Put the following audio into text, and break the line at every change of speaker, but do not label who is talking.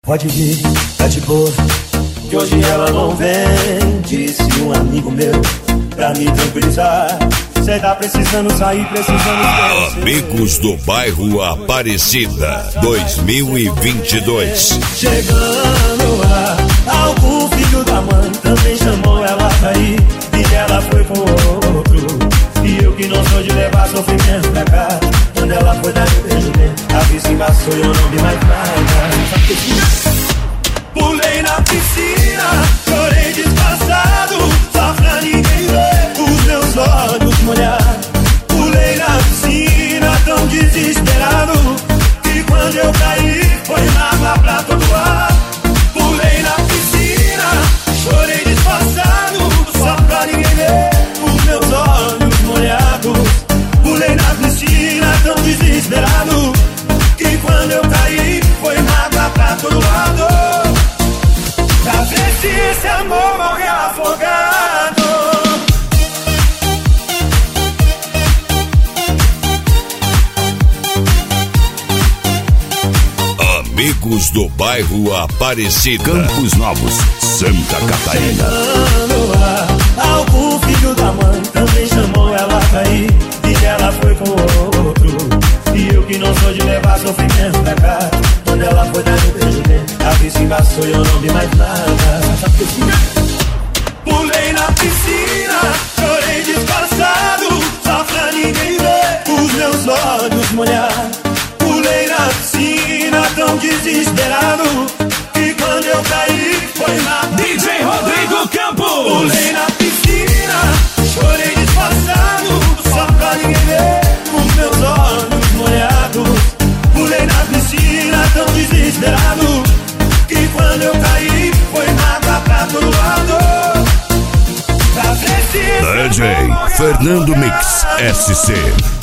Pode vir, tá de boa, que hoje ela não vem. Disse um amigo meu, pra me tranquilizar. Cê tá precisando sair, precisando esquecer.
Amigos do Bairro Aparecida 2022.
Chegando lá, algum filho da mãe também chamou ela pra ir, e ela foi com outro. E eu que não sou de levar sofrimento pra cá, quando ela foi dar um beijo bem, a vice embaçou e eu não vi mais nada. Pulei na piscina, chorei disfarçado, só pra ninguém ver os meus olhos molhados. Pulei na piscina tão desesperado, que quando eu caí foi mágoa pra todo lado. Pulei na piscina, chorei disfarçado, só pra ninguém ver os meus olhos molhados. Pulei na piscina tão desesperado, que quando eu caí foi mágoa pra todo lado. Pra ver se esse amor morre afogado.
Amigos do Bairro Aparecida,
Campos Novos, Santa Catarina.
Chegando lá, algum filho da mãe também chamou ela pra ir, e ela foi com outro. E eu que não sou de levar sofrimento pra cá, quando ela foi dar um beijo bem, a vice embaçou e eu não vi mais nada. Pulei na piscina, chorei disfarçado, só pra ninguém ver os meus olhos molhados. Pulei na piscina tão desesperado, que quando eu caí foi na
DJ Rodrigo Campos.
Pulei na piscina, chorei disfarçado, só pra ninguém ver os meus olhos molhados. Pulei na piscina tão desesperado, que quando eu caí foi nada pra todo lado.
DJ Fernando Mix SC.